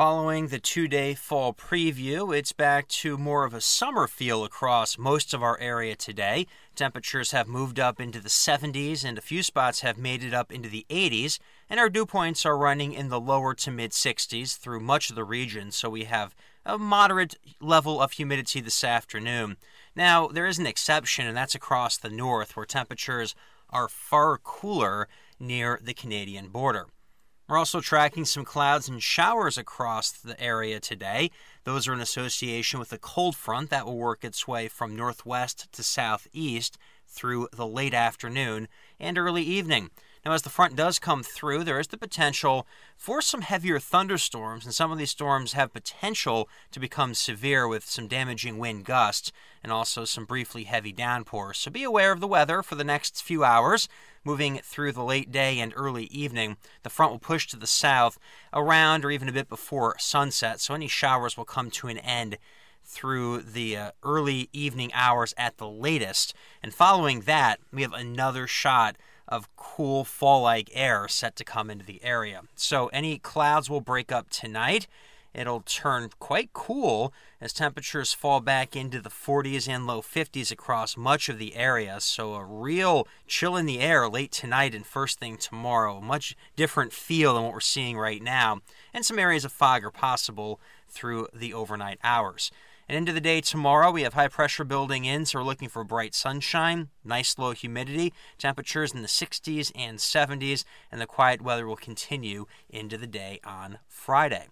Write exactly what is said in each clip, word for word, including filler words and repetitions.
Following the two-day fall preview, it's back to more of a summer feel across most of our area today. Temperatures have moved up into the seventies, and a few spots have made it up into the eighties, and our dew points are running in the lower to mid-sixties through much of the region, so we have a moderate level of humidity this afternoon. Now, there is an exception, and that's across the north, where temperatures are far cooler near the Canadian border. We're also tracking some clouds and showers across the area today. Those are in association with a cold front that will work its way from northwest to southeast through the late afternoon and early evening. Now, as the front does come through, there is the potential for some heavier thunderstorms, and some of these storms have potential to become severe with some damaging wind gusts and also some briefly heavy downpours. So be aware of the weather for the next few hours. Moving through the late day and early evening, the front will push to the south around or even a bit before sunset, so any showers will come to an end through the uh, early evening hours at the latest. And following that, we have another shot of cool fall-like air set to come into the area. So any clouds will break up tonight. It'll turn quite cool as temperatures fall back into the forties and low fifties across much of the area. So a real chill in the air late tonight and first thing tomorrow. Much different feel than what we're seeing right now. And some areas of fog are possible through the overnight hours. And into the day tomorrow, we have high pressure building in, so we're looking for bright sunshine, nice low humidity, temperatures in the sixties and seventies, and the quiet weather will continue into the day on Friday.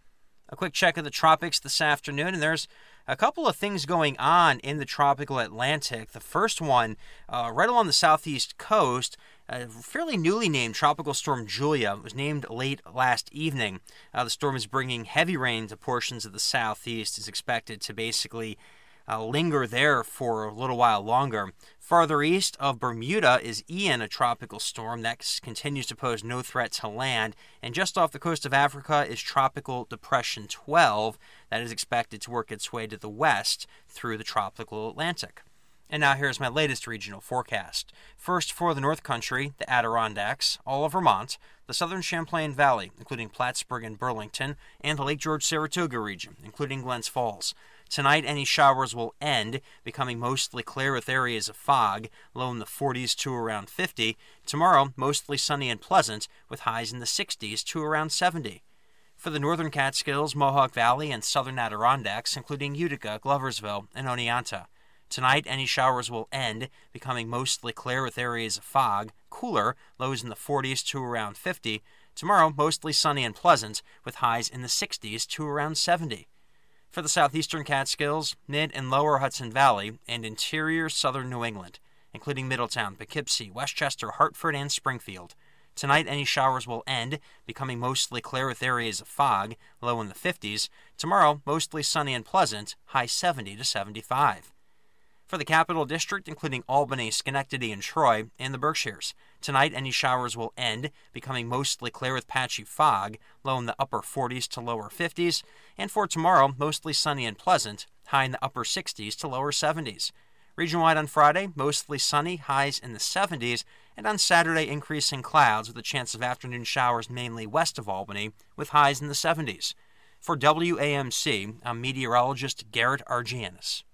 A quick check of the tropics this afternoon, and there's a couple of things going on in the tropical Atlantic. The first one, uh, right along the southeast coast, a fairly newly named Tropical Storm Julia. It was named late last evening. Uh, the storm is bringing heavy rain to portions of the southeast. It's expected to basically uh, linger there for a little while longer. Farther east of Bermuda is Ian, a tropical storm that continues to pose no threat to land. And just off the coast of Africa is Tropical Depression twelve that is expected to work its way to the west through the tropical Atlantic. And now here's my latest regional forecast. First, for the North Country, the Adirondacks, all of Vermont, the southern Champlain Valley, including Plattsburgh and Burlington, and the Lake George-Saratoga region, including Glens Falls. Tonight, any showers will end, becoming mostly clear with areas of fog, low in the forties to around fifty. Tomorrow, mostly sunny and pleasant, with highs in the sixties to around seventy. For the northern Catskills, Mohawk Valley, and southern Adirondacks, including Utica, Gloversville, and Oneonta. Tonight, any showers will end, becoming mostly clear with areas of fog, cooler, lows in the forties to around fifty. Tomorrow, mostly sunny and pleasant, with highs in the sixties to around seventy. For the southeastern Catskills, mid and lower Hudson Valley, and interior southern New England, including Middletown, Poughkeepsie, Westchester, Hartford, and Springfield. Tonight, any showers will end, becoming mostly clear with areas of fog, low in the fifties. Tomorrow, mostly sunny and pleasant, high seventy to seventy-five. For the Capital District, including Albany, Schenectady, and Troy, and the Berkshires. Tonight, any showers will end, becoming mostly clear with patchy fog, low in the upper forties to lower fifties. And for tomorrow, mostly sunny and pleasant, high in the upper sixties to lower seventies. Region-wide on Friday, mostly sunny, highs in the seventies, and on Saturday, increasing clouds with a chance of afternoon showers mainly west of Albany, with highs in the seventies. For W A M C, I'm meteorologist Garrett Argianis.